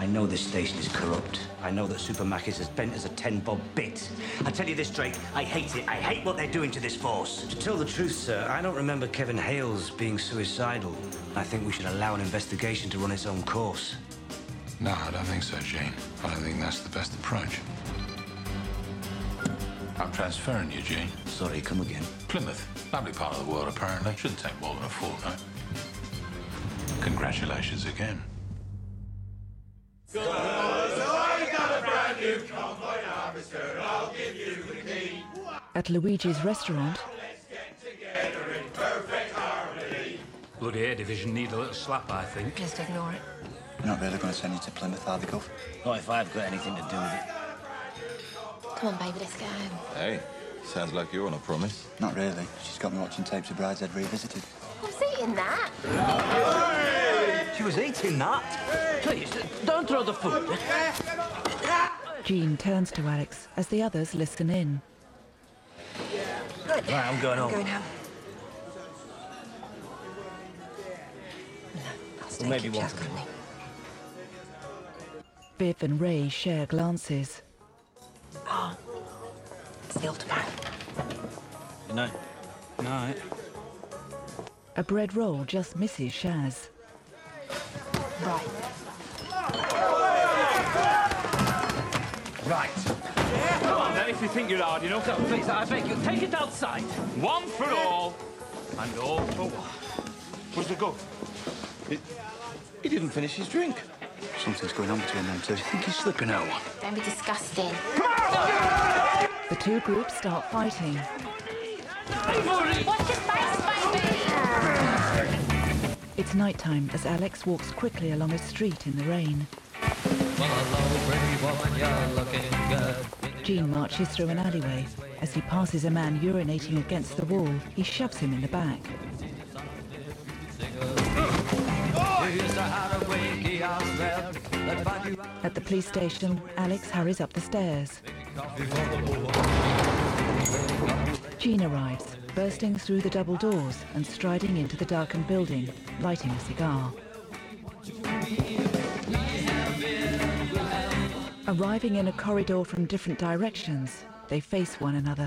I know this station is corrupt. I know that Supermac is as bent as a 10-bob bit. I tell you this, Drake, I hate it. I hate what they're doing to this force. To tell the truth, sir, I don't remember Kevin Hales being suicidal. I think we should allow an investigation to run its own course. No, I don't think so, Gene. I don't think that's the best approach. I'm transferring you, Gene. Sorry, come again. Plymouth. Lovely part of the world, apparently. Shouldn't take more than a fortnight. Congratulations again. So I got a brand new convoy harvester. I'll give you the key. At Luigi's restaurant, Let's get together in perfect harmony. Bloody Air Division need a little slap, I think. Just ignore it. You're not really going to send you to Plymouth, are they, Gov? Not if I've got anything to do with it. Come on, baby, let's go home. Hey, sounds like you want a promise. Not really. She's got me watching tapes of Brideshead Revisited. I was eating that. She was eating that. Please, don't throw the food. Jean turns to Alex as the others listen in. Good. Right, I'm going home. Going home. No, I'll stay. maybe Keep one Jazz for me. company. Viv and Ray share glances. Oh, it's the tomorrow. Good night. Night. A bread roll just misses Shaz. Right. Right. Come on then, if you think you're hard enough. So, please, I beg you, take it outside. One for all, and all for one. Where's the go? He didn't finish his drink. Something's going on between them two. I think he's slipping out. Don't be disgusting. The two groups start fighting. Watch your face, baby! It's nighttime as Alex walks quickly along a street in the rain. Jean marches through an alleyway. As he passes a man urinating against the wall, he shoves him in the back. At the police station, Alex hurries up the stairs. Jean arrives, bursting through the double doors and striding into the darkened building, lighting a cigar. Arriving in a corridor from different directions, they face one another.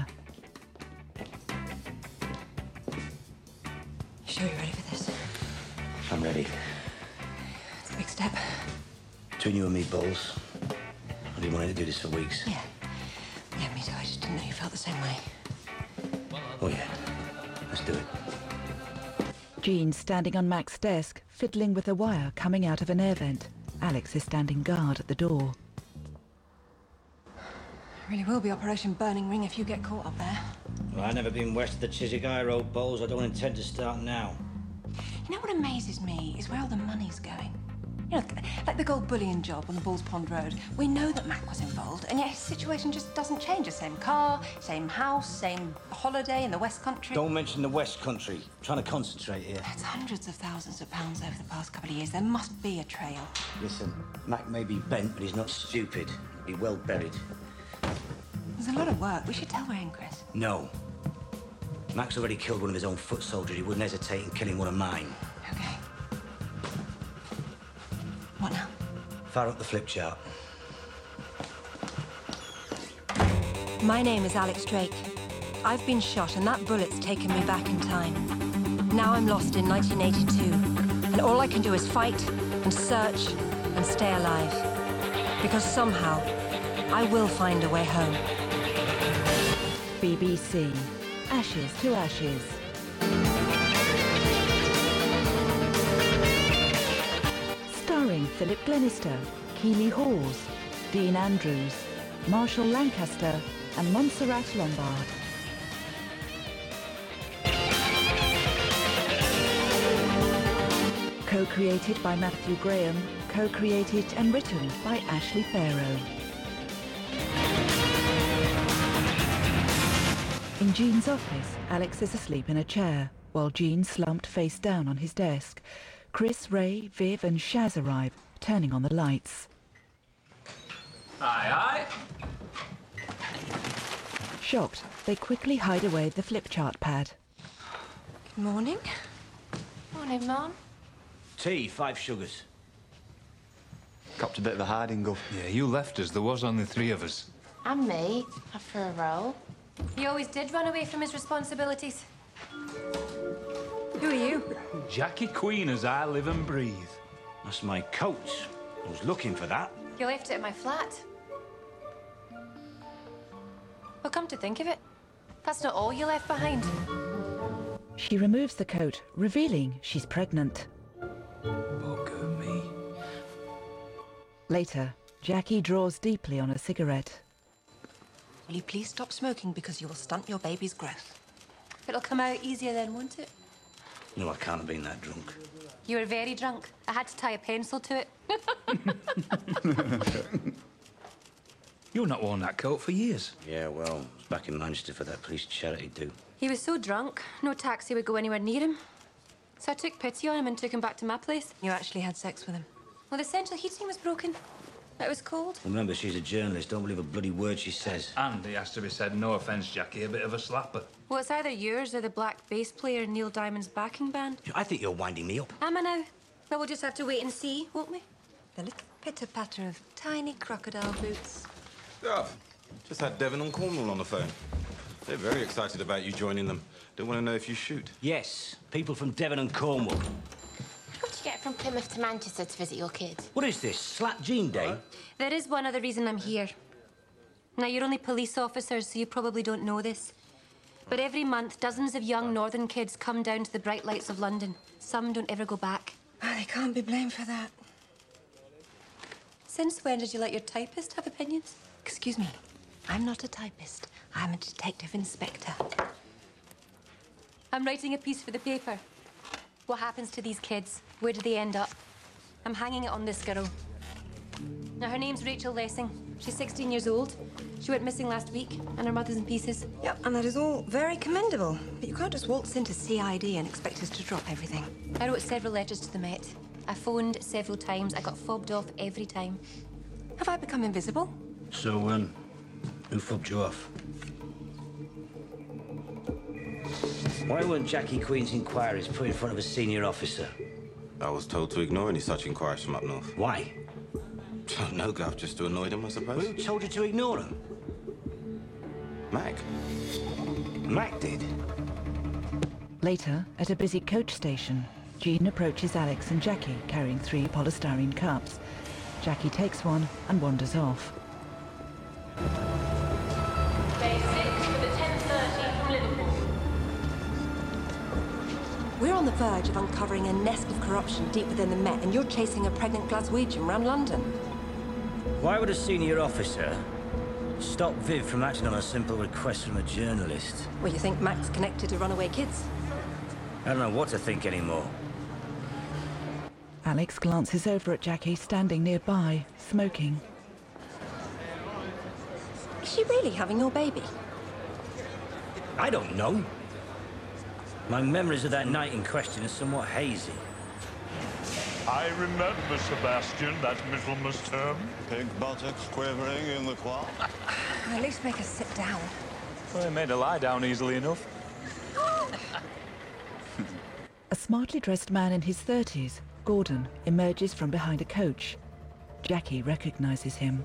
You sure you're ready for this? I'm ready. It's a big step. Between you and me, Bowles, I've been wanting to do this for weeks. Yeah. Yeah, me too. I just didn't know you felt the same way. Oh, yeah. Let's do it. Jean standing on Mac's desk, fiddling with a wire coming out of an air vent. Alex is standing guard at the door. It really will be Operation Burning Ring if you get caught up there. Well, I've never been west of the Chiswick High Road, Bowles. I don't intend to start now. You know what amazes me is where all the money's going. You know, like the gold bullion job on the Bulls Pond Road. We know that Mac was involved, and yet his situation just doesn't change. The same car, same house, same holiday in the West Country. Don't mention the West Country. I'm trying to concentrate here. It's hundreds of thousands of pounds over the past couple of years. There must be a trail. Listen, Mac may be bent, but he's not stupid. He'll be well buried. There's a lot of work. We should tell we're in, Chris. No. Mac's already killed one of his own foot soldiers. He wouldn't hesitate in killing one of mine. Okay. What now? Fire up the flip chart. My name is Alex Drake. I've been shot, and that bullet's taken me back in time. Now I'm lost in 1982, and all I can do is fight and search and stay alive. Because somehow, I will find a way home. BBC. Ashes to ashes. Starring Philip Glenister, Keeley Hawes, Dean Andrews, Marshall Lancaster and Montserrat Lombard. Co-created by Matthew Graham, co-created and written by Ashley Farrow. In Jean's office, Alex is asleep in a chair, while Jean slumped face down on his desk. Chris, Ray, Viv and Shaz arrive, turning on the lights. Aye, aye. Shocked, they quickly hide away the flip chart pad. Good morning. Morning, Mum. Tea, 5 sugars. Copped a bit of a hiding, Gov. Yeah, you left us. There was only 3 of us. And me, after a row. He always did run away from his responsibilities. Who are you? Jackie Queen as I live and breathe. That's my coat. I was looking for that. You left it at my flat. Well, come to think of it, that's not all you left behind. She removes the coat, revealing she's pregnant. Bugger me. Later, Jackie draws deeply on a cigarette. Will you please stop smoking because you will stunt your baby's growth? It'll come out easier then, won't it? No, I can't have been that drunk. You were very drunk. I had to tie a pencil to it. You've not worn that coat for years. Yeah, well, I was back in Manchester for that police charity do. He was so drunk, no taxi would go anywhere near him. So I took pity on him and took him back to my place. You actually had sex with him? Well, the central heating was broken. It was cold. Remember, she's a journalist. Don't believe a bloody word she says. And it has to be said, no offence, Jackie, a bit of a slapper. Well, it's either yours or the black bass player in Neil Diamond's backing band. I think you're winding me up. Am I now? Well, we'll just have to wait and see, won't we? The little pitter-patter of tiny crocodile boots. Duff, just had Devon and Cornwall on the phone. They're very excited about you joining them. They want to know if you shoot. Yes, people from Devon and Cornwall. How'd you get from Plymouth to Manchester to visit your kid? What is this, Slat Jean Day? There is one other reason I'm here. Now, you're only police officers, so you probably don't know this. But every month, dozens of young northern kids come down to the bright lights of London. Some don't ever go back. Oh, they can't be blamed for that. Since when did you let your typist have opinions? Excuse me, I'm not a typist. I'm a detective inspector. I'm writing a piece for the paper. What happens to these kids? Where do they end up? I'm hanging it on this girl. Now, her name's Rachel Lessing. She's 16 years old. She went missing last week, and her mother's in pieces. Yep, and that is all very commendable. But you can't just waltz into CID and expect us to drop everything. I wrote several letters to the Met. I phoned several times. I got fobbed off every time. Have I become invisible? So, who fobbed you off? Why weren't Jackie Queen's inquiries put in front of a senior officer? I was told to ignore any such inquiries from up north. Why? No, Gov, just to annoy them, I suppose. Who told you to ignore them? Mac. Mac did. Later, at a busy coach station, Jean approaches Alex and Jackie carrying 3 polystyrene cups. Jackie takes one and wanders off. Bay 6 for the 10:30 from Liverpool. We're on the verge of uncovering a nest of corruption deep within the Met, and you're chasing a pregnant Glaswegian around London. Why would a senior officer stop Viv from acting on a simple request from a journalist? Well, you think Mac's connected to runaway kids? I don't know what to think anymore. Alex glances over at Jackie standing nearby, smoking. Is she really having your baby? I don't know. My memories of that night in question are somewhat hazy. I remember, Sebastian, that Michaelmas term. Pink buttocks quivering in the quad. At least make us sit down. Well, they made her lie down easily enough. A smartly dressed man in his 30s, Gordon, emerges from behind a coach. Jackie recognizes him.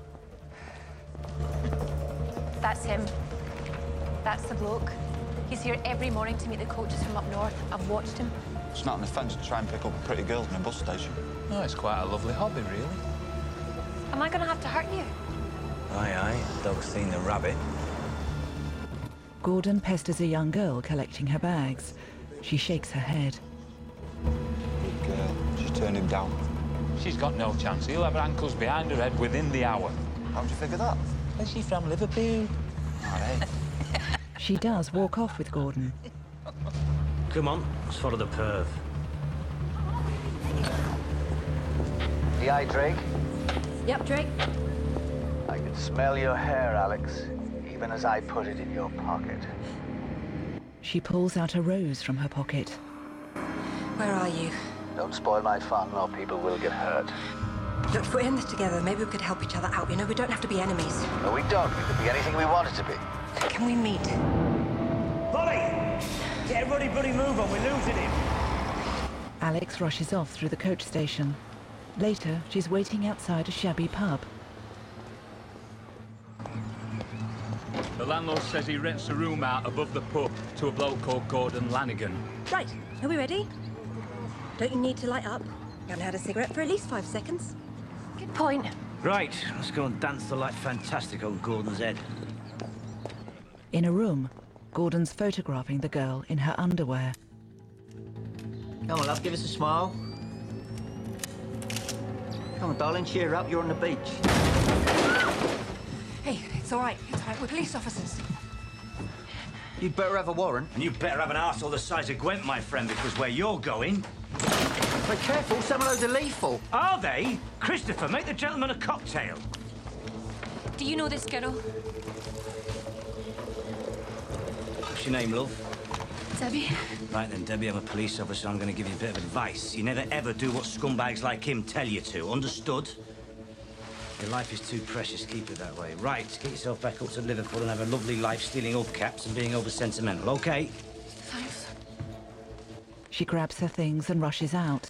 That's him. That's the bloke. He's here every morning to meet the coaches from up north. I've watched him. It's not an offence to try and pick up pretty girls in a bus station. Oh, it's quite a lovely hobby, really. Am I going to have to hurt you? Aye, aye. Dog's seen the rabbit. Gordon pesters a young girl collecting her bags. She shakes her head. Good girl. She's turned him down. She's got no chance. He'll have her ankles behind her head within the hour. How'd you figure that? Is she from Liverpool? All right. She does walk off with Gordon. Come on, let's follow the perv. The eye, Drake? Yep, Drake. I can smell your hair, Alex, even as I put it in your pocket. She pulls out a rose from her pocket. Where are you? Don't spoil my fun or people will get hurt. Look, if we're in this together, maybe we could help each other out. You know, we don't have to be enemies. No, we don't. We could be anything we wanted to be. Can we meet? Bobby! Get everybody bloody move on, we're losing him. Alex rushes off through the coach station. Later, she's waiting outside a shabby pub. The landlord says he rents a room out above the pub to a bloke called Gordon Lanigan. Right, are we ready? Don't you need to light up? You haven't had a cigarette for at least 5 seconds. Good point. Right, let's go and dance the light fantastic on Gordon's head. In a room, Gordon's photographing the girl in her underwear. Come on, love, give us a smile. Come on, darling, cheer up. You're on the beach. Hey, it's all right. It's all right. We're police officers. You'd better have a warrant. And you better have an arsehole the size of Gwent, my friend, because where you're going... Be careful, some of those are lethal. Are they? Christopher, make the gentleman a cocktail. Do you know this girl? What's your name, love? Debbie. Right then, Debbie, I'm a police officer. I'm going to give you a bit of advice. You never, ever do what scumbags like him tell you to. Understood? Your life is too precious. Keep it that way. Right, get yourself back up to Liverpool and have a lovely life stealing hubcaps and being over-sentimental, OK? Thanks. She grabs her things and rushes out.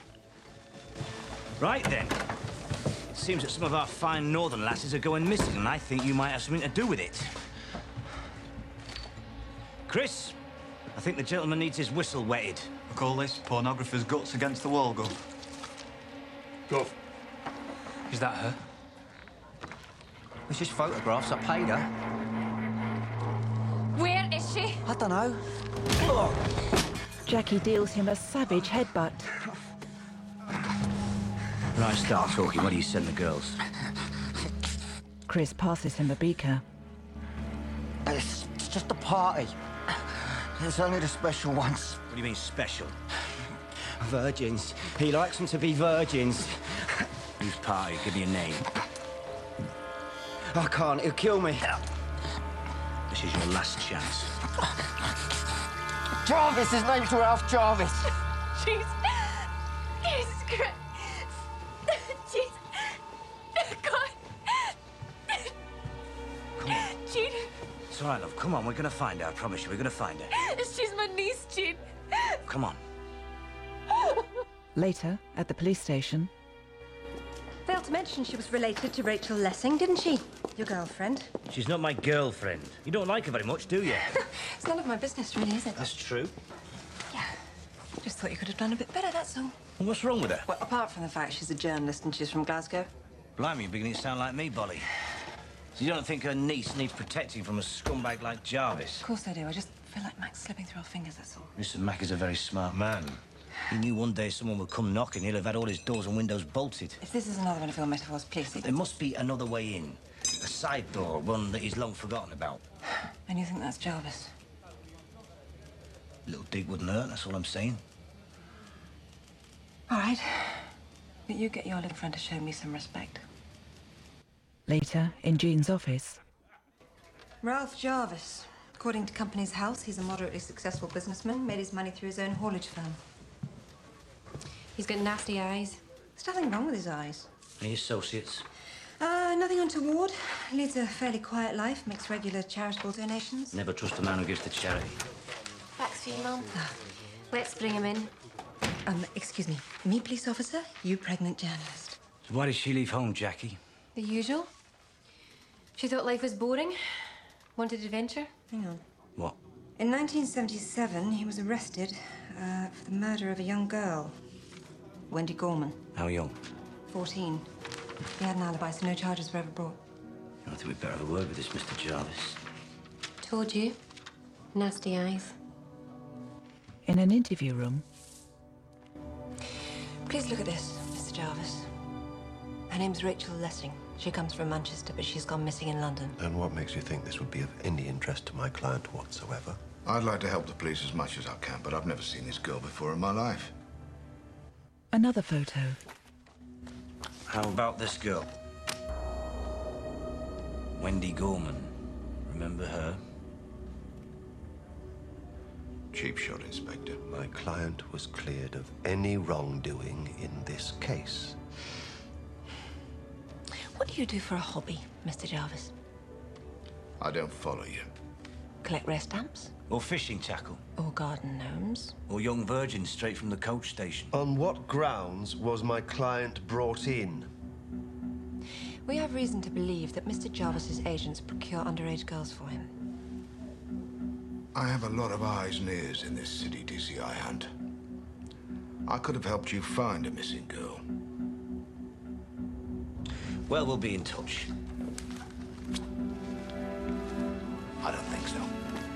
Right then. Seems that some of our fine northern lasses are going missing, and I think you might have something to do with it. Chris, I think the gentleman needs his whistle wetted. I call this pornographer's guts against the wall, Gov. Gov. Is that her? It's just photographs. I paid her. Where is she? I don't know. Jackie deals him a savage headbutt. Right, start talking. What do you send the girls? Chris passes him a beaker. It's just a party. It's only the special ones. What do you mean, special? Virgins. He likes them to be virgins. Whose party? Give me a name. I can't. He'll kill me. This is your last chance. Jarvis! His name's Ralph Jarvis. Jeez. Jesus Christ. Jeez. God. Come on. Jean. It's all right, love. Come on. We're going to find her. I promise you. We're going to find her. She's my niece, Jean. Come on. Later, at the police station... Failed to mention she was related to Rachel Lessing, didn't she? Your girlfriend. She's not my girlfriend. You don't like her very much, do you? It's none of my business, really, is it? That's true. Yeah. Just thought you could have done a bit better, that's all. Well, what's wrong with her? Well, apart from the fact she's a journalist and she's from Glasgow. Blimey, you're beginning to sound like me, Bolly. So you don't think her niece needs protecting from a scumbag like Jarvis? Of course I do. I just feel like Mac's slipping through our fingers, that's all. Mr. Mac is a very smart man. He knew one day someone would come knocking. He'll have had all his doors and windows bolted. If this is another one of your metaphors, please... There must be another way in. A side door, one that he's long forgotten about. And you think that's Jarvis? A little dig wouldn't hurt, that's all I'm saying. All right. But you get your little friend to show me some respect. Later, in Jean's office... Ralph Jarvis. According to Company's House, he's a moderately successful businessman, made his money through his own haulage firm. He's got nasty eyes. There's nothing wrong with his eyes. Any associates? Nothing untoward. Leads a fairly quiet life, makes regular charitable donations. Never trust a man who gives to charity. Back's for you, Mum. Let's bring him in. Excuse me. Me police officer, you pregnant journalist. So why did she leave home, Jackie? The usual. She thought life was boring. Wanted adventure. Hang on. What? In 1977, he was arrested for the murder of a young girl. Wendy Gorman. How young? 14. He had an alibi, so no charges were ever brought. I think we'd better have a word with this Mr. Jarvis. Told you. Nasty eyes. In an interview room... Please look at this, Mr. Jarvis. Her name's Rachel Lessing. She comes from Manchester, but she's gone missing in London. And what makes you think this would be of any interest to my client whatsoever? I'd like to help the police as much as I can, but I've never seen this girl before in my life. Another photo. How about this girl? Wendy Gorman. Remember her? Cheap shot, Inspector. My client was cleared of any wrongdoing in this case. What do you do for a hobby, Mr. Jarvis? I don't follow you. Collect rare stamps? Or fishing tackle. Or garden gnomes? Or young virgins straight from the coach station. On what grounds was my client brought in? We have reason to believe that Mr. Jarvis's agents procure underage girls for him. I have a lot of eyes and ears in this city DCI hunt. I could have helped you find a missing girl. Well, we'll be in touch. I don't think so.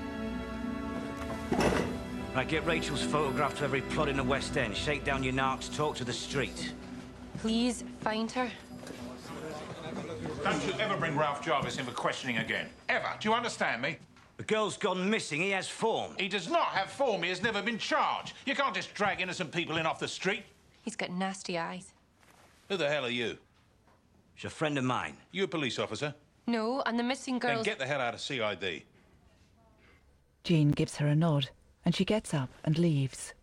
Right, get Rachel's photograph to every plot in the West End. Shake down your narcs, talk to the street. Please find her. Don't you ever bring Ralph Jarvis in for questioning again. Ever. Do you understand me? The girl's gone missing. He has form. He does not have form. He has never been charged. You can't just drag innocent people in off the street. He's got nasty eyes. Who the hell are you? She's a friend of mine. You a police officer? No, and the missing girl. Then get the hell out of CID. Jean gives her a nod, and she gets up and leaves.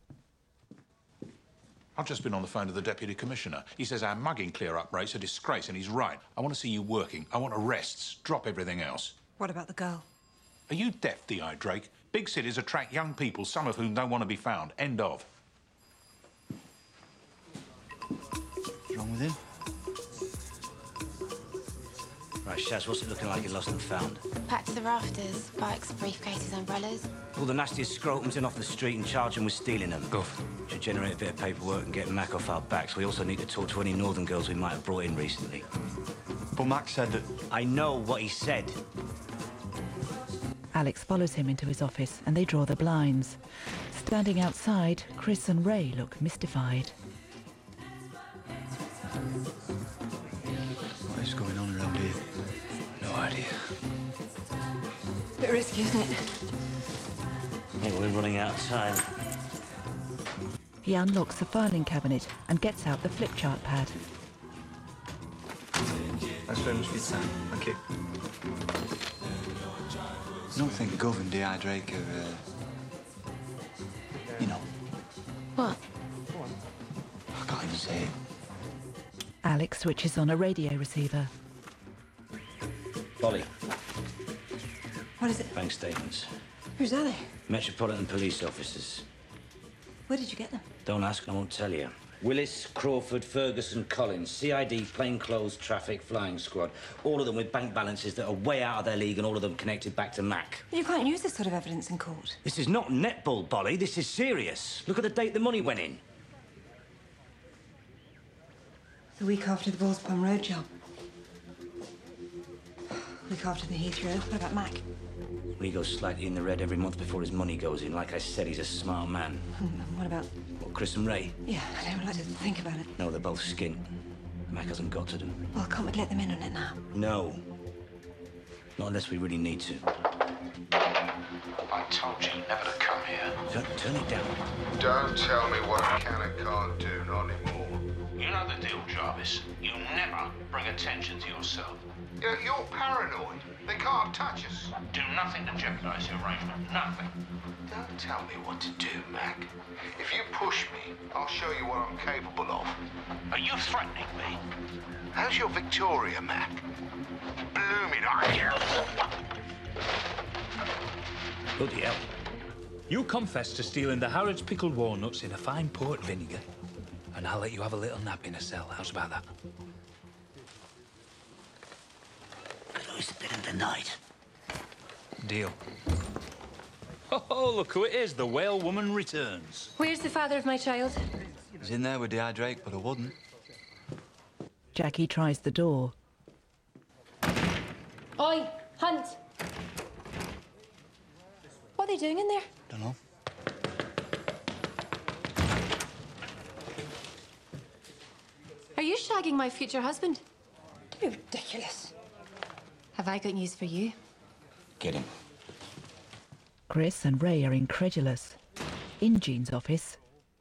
I've just been on the phone to the Deputy Commissioner. He says our mugging clear-up rate's a disgrace, and he's right. I want to see you working. I want arrests. Drop everything else. What about the girl? Are you deaf, D.I. Drake? Big cities attract young people, some of whom don't want to be found. End of. What's wrong with him? Right, Shaz, what's it looking like you lost and found? Packed to the rafters. Bikes, briefcases, umbrellas. All the nastiest scrotums in off the street and charge them with stealing them. Guff. Should generate a bit of paperwork and get Mac off our backs. We also need to talk to any northern girls we might have brought in recently. But Mac said that... I know what he said. Alex follows him into his office and they draw the blinds. Standing outside, Chris and Ray look mystified. What is going on around here? No idea. Bit risky, isn't it? I think we're running out of time. He unlocks the filing cabinet and gets out the flip chart pad. Thanks very much for your time. Thank you. I don't think Gov and D.I. Drake are, you know. What? I can't even say it. Alex switches on a radio receiver. Polly. What is it? Bank statements. Who's are they? Metropolitan police officers. Where did you get them? Don't ask, I won't tell you. Willis, Crawford, Ferguson, Collins, CID, plainclothes, traffic, flying squad. All of them with bank balances that are way out of their league and all of them connected back to Mac. You can't use this sort of evidence in court. This is not netball, Bolly. This is serious. Look at the date the money went in. The week after the Ballspun Road job. Week after the Heathrow. What about Mac? He goes slightly in the red every month before his money goes in. Like I said, he's a smart man. What about... What, Chris and Ray? Yeah, I don't like to think about it. No, they're both skint. Mac hasn't got to them. Well, can't we let them in on it now? No. Not unless we really need to. I told you never to come here. Turn it down. Don't tell me what I can and can't do, not anymore. You know the deal, Jarvis. You never bring attention to yourself. You're paranoid. They can't touch us. Do nothing to jeopardize the arrangement. Nothing. Don't tell me what to do, Mac. If you push me, I'll show you what I'm capable of. Are you threatening me? How's your Victoria, Mac? Blooming eye. Bloody hell. You confess to stealing the Harrods pickled walnuts in a fine port vinegar, and I'll let you have a little nap in a cell. How's about that? Could always have been in the night. Deal. Oh, look who it is. The whale woman returns. Where's the father of my child? He's in there with D.I. Drake, but I wouldn't. Jackie tries the door. Oi, Hunt! What are they doing in there? Don't know. Are you shagging my future husband? You're ridiculous. Have I got news for you? Get him. Chris and Ray are incredulous. In Jean's office,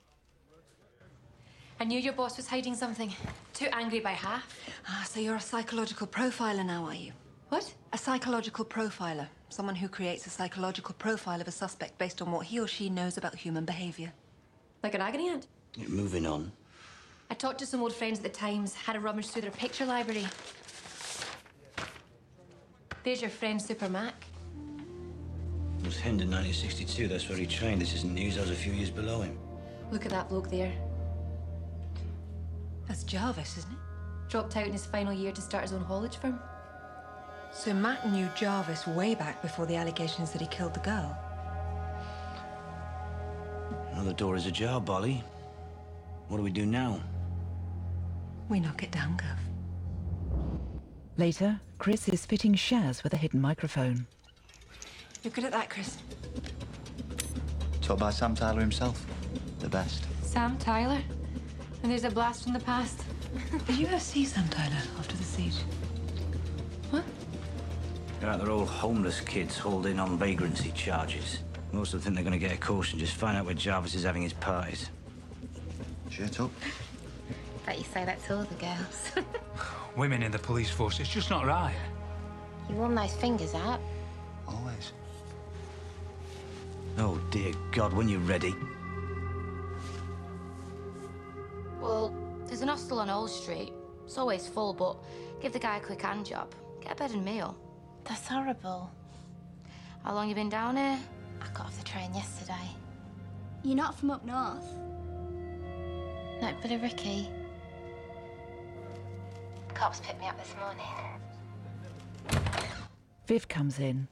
I knew your boss was hiding something. Too angry by half. Ah, so you're a psychological profiler now, are you? What? A psychological profiler. Someone who creates a psychological profile of a suspect based on what he or she knows about human behavior. Like an agony aunt? Moving on. I talked to some old friends at the Times, had a rummage through their picture library. There's your friend, Super Mac. was hanged in 1962. That's where he trained. This isn't news. I was a few years below him. Look at that bloke there. That's Jarvis, isn't it? Dropped out in his final year to start his own haulage firm. So Matt knew Jarvis way back before the allegations that he killed the girl. Well, the door is ajar, Bolly. What do we do now? We knock it down, Gov. Later, Chris is fitting Shaz with a hidden microphone. You're good at that, Chris. Taught by Sam Tyler himself. The best. Sam Tyler? And there's a blast from the past. Did you ever see Sam Tyler after the siege? They're like they're all homeless kids hauled in on vagrancy charges. Most of them think they're going to get a caution. Just find out where Jarvis is having his parties. Shut up. Bet you say that to all the girls. Women in the police force, it's just not right. You warm those fingers up. Always. Oh, dear God, when you're ready. Well, there's an hostel on Old Street. It's always full, but give the guy a quick hand job. Get a bed and meal. That's horrible. How long you been down here? I got off the train yesterday. You're not from up north? No, but a Ricky. Cops picked me up this morning. Viv comes in.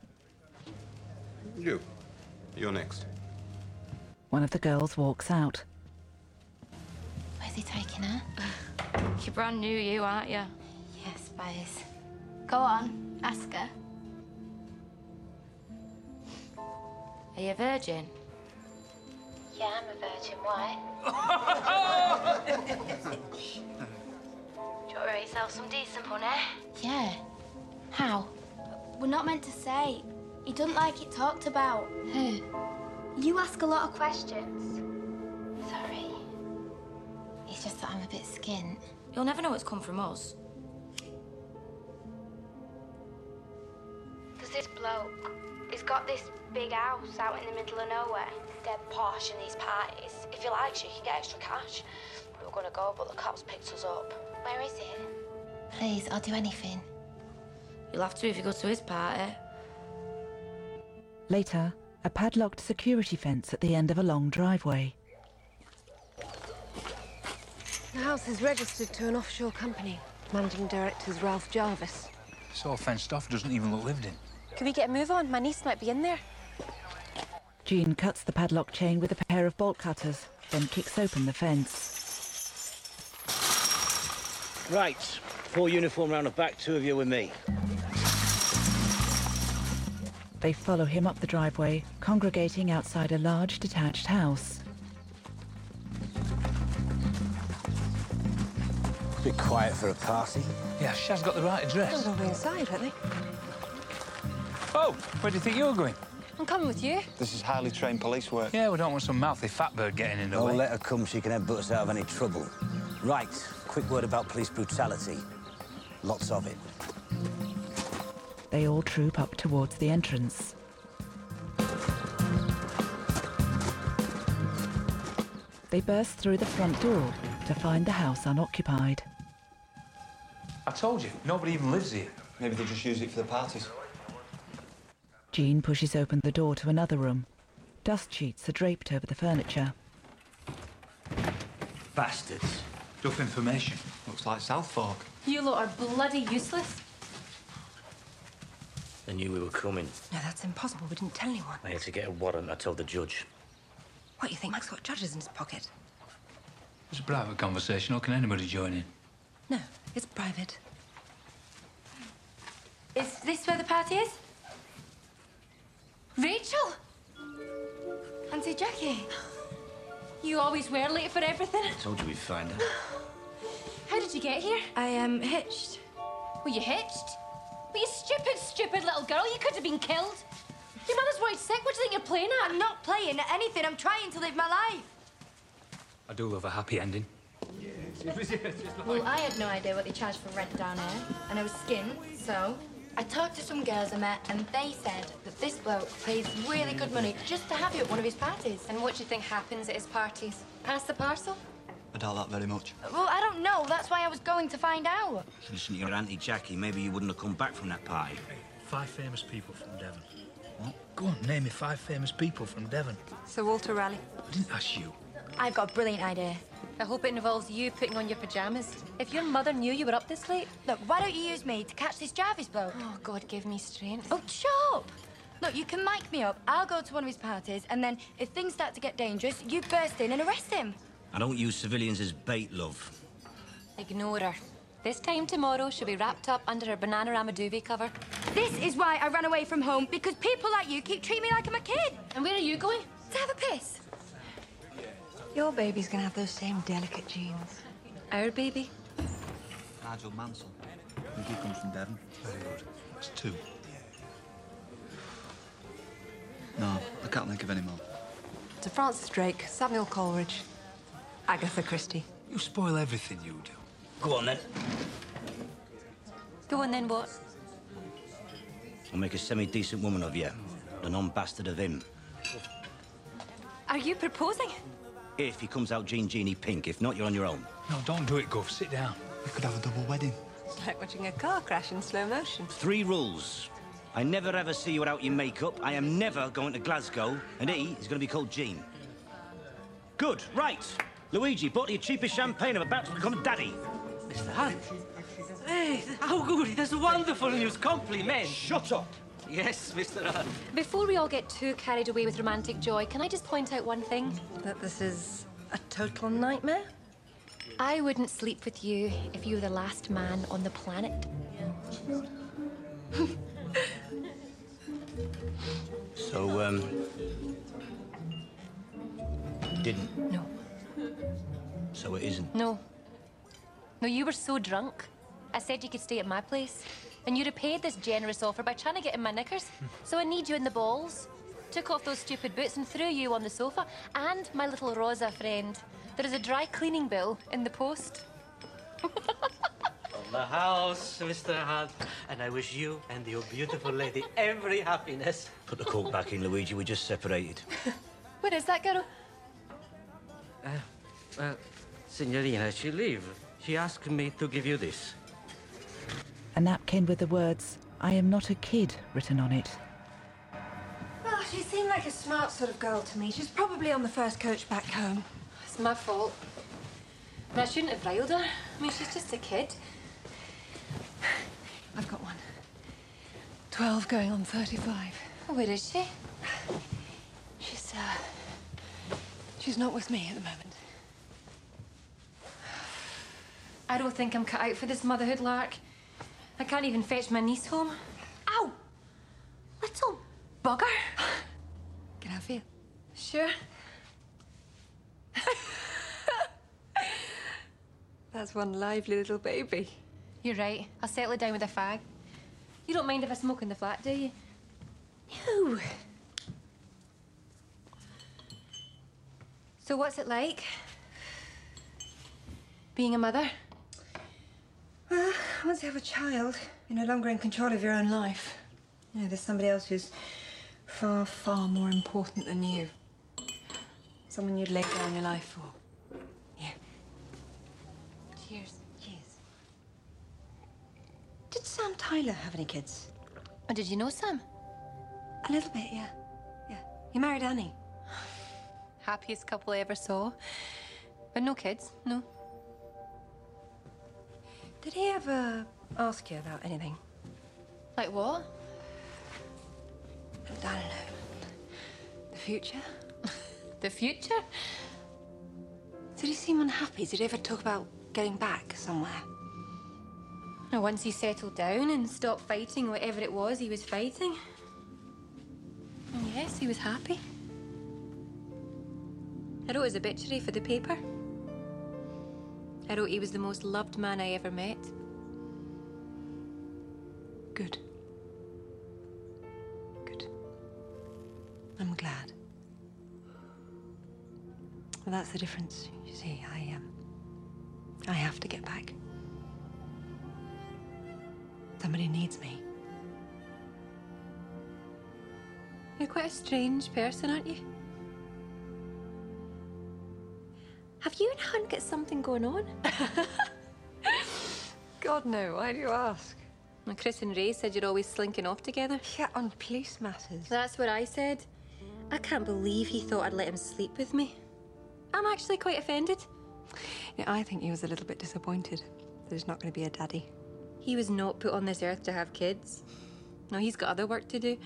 You're next. One of the girls walks out. Where's he taking her? You're brand new, you, aren't you? Yes, suppose. Go on, ask her. Are you a virgin? Yeah, I'm a virgin. Why? Do you want to raise yourself some decent money? Yeah. How? We're not meant to say. He doesn't like it talked about. Who? You ask a lot of questions. Sorry. It's just that I'm a bit skint. You'll never know what's come from us. There's this bloke. He's got this big house out in the middle of nowhere. Dead posh in these parties. If he likes you, you can get extra cash. We were gonna go, but the cops picked us up. Where is it? Please, I'll do anything. You'll have to if you go to his party. Later, a padlocked security fence at the end of a long driveway. The house is registered to an offshore company. Managing director's Ralph Jarvis. It's all fenced off, doesn't even look lived in. Can we get a move on? My niece might be in there. Jean cuts the padlock chain with a pair of bolt cutters, then kicks open the fence. Right. 4 uniform round the back, 2 of you with me. They follow him up the driveway, congregating outside a large detached house. Bit quiet for a party. Yeah, Shaz got the right address. They'll be inside, won't they? Oh, where do you think you're going? I'm coming with you. This is highly trained police work. Yeah, we don't want some mouthy fatbird getting in the Oh, way. let her come so you can headbutt us out of any trouble. Right, quick word about police brutality. Lots of it. They all troop up towards the entrance. They burst through the front door to find the house unoccupied. I told you, nobody even lives here. Maybe they just use it for the parties. Jean pushes open the door to another room. Dust sheets are draped over the furniture. Bastards. Duff information. Looks like South Fork. You lot are bloody useless. They knew we were coming. No, that's impossible. We didn't tell anyone. I had to get a warrant. I told the judge. What, you think Mike's got judges in his pocket? It's a private conversation, or can anybody join in? No, it's private. Is this where the party is? Rachel! Auntie Jackie! You always were late for everything. I told you we'd find her. How did you get here? I hitched. Were you hitched? Well, you stupid little girl. You could have been killed. Your mother's worried sick. What do you think you're playing at? I'm not playing at anything. I'm trying to live my life. I do love a happy ending. Well, I had no idea what they charged for rent down here, and I was skint, so I talked to some girls I met, and they said that this bloke pays really good money just to have you at one of his parties. And what do you think happens at his parties? Pass the parcel? I doubt that very much. Well, I don't know. That's why I was going to find out. Listen, you're Auntie Jackie. Maybe you wouldn't have come back from that party. 5 famous people from Devon. Go on, name me 5 famous people from Devon. Sir Walter Raleigh. I didn't ask you. I've got a brilliant idea. I hope it involves you putting on your pyjamas. If your mother knew you were up this late... Look, why don't you use me to catch this Jarvis bloke? Oh, God, give me strength. Oh, shut up! Look, you can mic me up, I'll go to one of his parties, and then if things start to get dangerous, you burst in and arrest him. I don't use civilians as bait, love. Ignore her. This time tomorrow, she'll be wrapped up under her Bananarama duvet cover. This is why I ran away from home, because people like you keep treating me like I'm a kid. And where are you going? To have a piss. Your baby's gonna have those same delicate genes. Our baby? Nigel Mansell. I think he comes from Devon. Very good. That's 2. No, I can't think of any more. Sir Francis Drake, Samuel Coleridge, Agatha Christie. You spoil everything you do. Go on, then. Go on, then what? I'll make a semi-decent woman of you. The non-bastard of him. Are you proposing? If he comes out Genie pink. If not, you're on your own. No, don't do it, Gov. Sit down. We could have a double wedding. It's like watching a car crash in slow motion. 3 rules. I never ever see you without your makeup. I am never going to Glasgow. And he is going to be called Gene. Good. Right. Luigi, bought you cheapest champagne. I'm about to become a daddy. Mr. Hunt. Hey, how good. That's wonderful news. Compliment. Shut up. Yes, Mr. Hunt. Before we all get too carried away with romantic joy, can I just point out one thing? That this is a total nightmare? I wouldn't sleep with you if you were the last man on the planet. So, didn't? No. So it isn't? No. No, you were so drunk. I said you could stay at my place. And you repaid this generous offer by trying to get in my knickers. So I need you in the balls. Took off those stupid boots and threw you on the sofa. And my little Rosa friend. There is a dry cleaning bill in the post. From the house, Mr. Hunt. And I wish you and your beautiful lady every happiness. Put the cork back in, Luigi. We just separated. Where is that girl? Signorina, she leave. She asked me to give you this. A napkin with the words, "I am not a kid," written on it. Well, she seemed like a smart sort of girl to me. She's probably on the first coach back home. It's my fault. And I shouldn't have riled her. I mean, she's just a kid. I've got one. 12 going on 35. Oh, where is she? She's not with me at the moment. I don't think I'm cut out for this motherhood lark. I can't even fetch my niece home. Ow! Little bugger. Can I feel? Sure. That's one lively little baby. You're right. I'll settle it down with a fag. You don't mind if I smoke in the flat, do you? No. So what's it like? Being a mother? Well, once you have a child, you're no longer in control of your own life. You know, there's somebody else who's far, far more important than you. Someone you'd lay down your life for. Yeah. Cheers. Cheers. Did Sam Tyler have any kids? Oh, did you know Sam? A little bit, yeah. Yeah. He married Annie. Happiest couple I ever saw. But no kids, no. Did he ever ask you about anything? Like what? I don't know. The future? The future? Did he seem unhappy? Did he ever talk about getting back somewhere? No, once he settled down and stopped fighting whatever it was he was fighting. And yes, he was happy. I wrote his obituary for the paper. I wrote he was the most loved man I ever met. Good. Good. I'm glad. Well, that's the difference. You see, I have to get back. Somebody needs me. You're quite a strange person, aren't you? Have you and Hunt got something going on? God, no. Why do you ask? Well, Chris and Ray said you're always slinking off together. Yeah, on police matters. That's what I said. I can't believe he thought I'd let him sleep with me. I'm actually quite offended. Yeah, I think he was a little bit disappointed that he's not going to be a daddy. He was not put on this earth to have kids. No, he's got other work to do.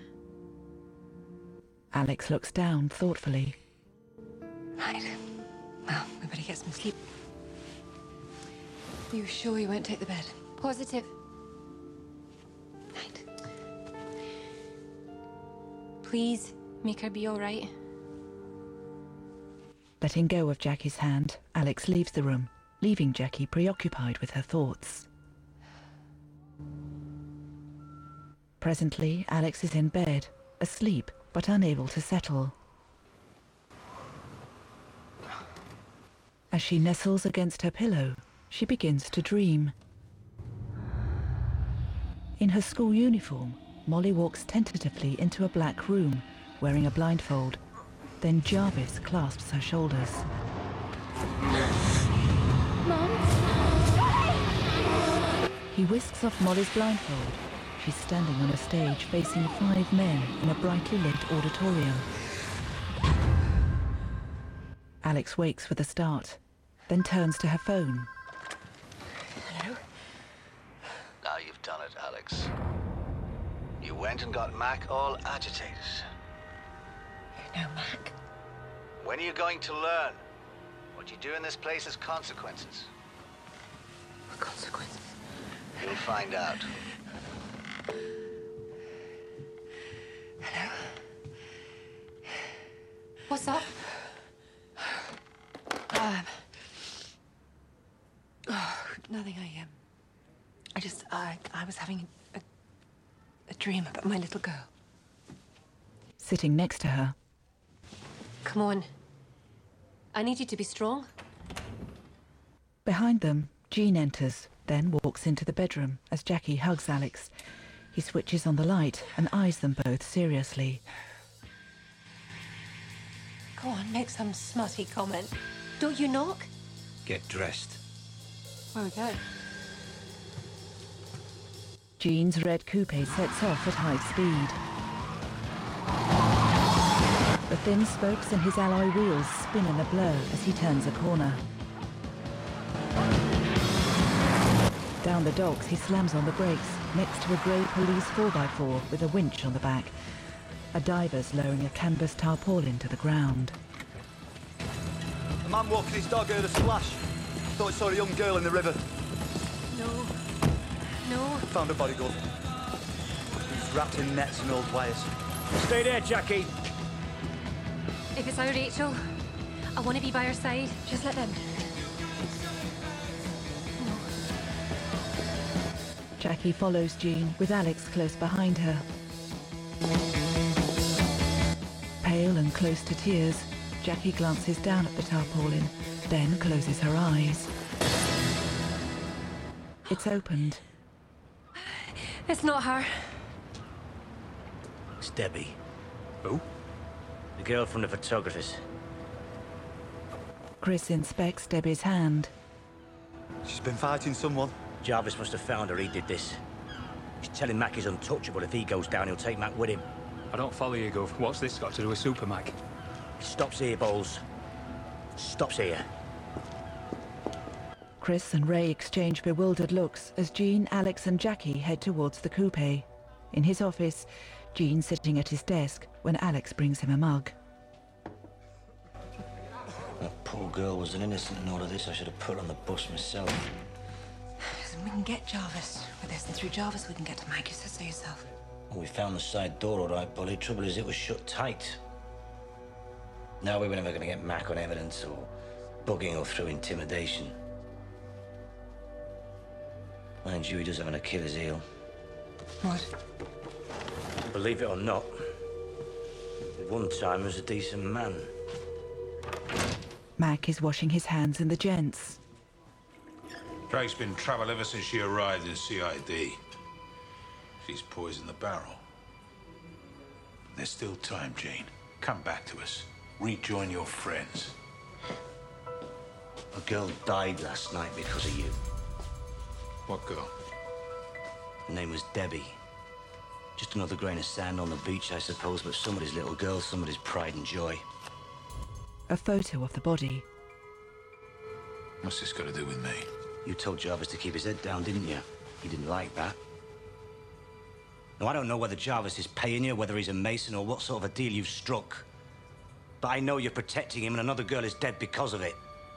Alex looks down thoughtfully. Right. Well, we better get some sleep. You sure you won't take the bed? Positive. Night. Please, make her be all right. Letting go of Jackie's hand, Alex leaves the room, leaving Jackie preoccupied with her thoughts. Presently, Alex is in bed, asleep but unable to settle. As she nestles against her pillow, she begins to dream. In her school uniform, Molly walks tentatively into a black room, wearing a blindfold. Then Jarvis clasps her shoulders. Mom? He whisks off Molly's blindfold. She's standing on a stage facing 5 men in a brightly lit auditorium. Alex wakes with a start, then turns to her phone. Hello? Now you've done it, Alex. You went and got Mac all agitated. You know Mac? When are you going to learn? What you do in this place has consequences. What consequences? You'll find out. Hello? What's up? Nothing. I was having a dream about my little girl. Sitting next to her. Come on. I need you to be strong. Behind them, Jean enters, then walks into the bedroom as Jackie hugs Alex. He switches on the light and eyes them both seriously. Go on, make some smutty comment. Don't you knock? Get dressed. Where we go? Jean's red coupe sets off at high speed. The thin spokes in his alloy wheels spin in a blur as he turns a corner. Down the docks, he slams on the brakes, next to a grey police 4x4 with a winch on the back. A diver's lowering a canvas tarpaulin to the ground. A man walking his dog heard a splash. Thought he saw a young girl in the river. No. Found a body glove. He was wrapped in nets and old wires. Stay there, Jackie. If it's our Rachel, I want to be by her side. Just let them. Jackie follows Jean, with Alex close behind her. Pale and close to tears, Jackie glances down at the tarpaulin, then closes her eyes. It's opened. It's not her. It's Debbie. Who? The girl from the photographers. Chris inspects Debbie's hand. She's been fighting someone. Jarvis must have found her. He did this. He's telling Mac he's untouchable. If he goes down, he'll take Mac with him. I don't follow you, Gov. What's this got to do with Super Mac? It stops here, Bowles. Stops here. Chris and Ray exchange bewildered looks as Jean, Alex and Jackie head towards the coupe. In his office, Jean sitting at his desk when Alex brings him a mug. That poor girl was an innocent in all of this. I should have put her on the bus myself. Listen, we can get Jarvis with this, and through Jarvis we can get to Maggie, so yourself. Well, we found the side door all right, Bully. Trouble is, it was shut tight. No, we were never going to get Mac on evidence or bugging or through intimidation. Mind you, he does have an Achilles heel. What? Believe it or not, at one time he was a decent man. Mac is washing his hands in the gents. Drake's been trouble ever since she arrived in CID. She's poisoned the barrel. There's still time, Jane. Come back to us. Rejoin your friends. A girl died last night because of you. What girl? Her name was Debbie. Just another grain of sand on the beach, I suppose, but somebody's little girl, somebody's pride and joy. A photo of the body. What's this got to do with me? You told Jarvis to keep his head down, didn't you? He didn't like that. Now, I don't know whether Jarvis is paying you, whether he's a Mason, or what sort of a deal you've struck. But I know you're protecting him, and another girl is dead because of it.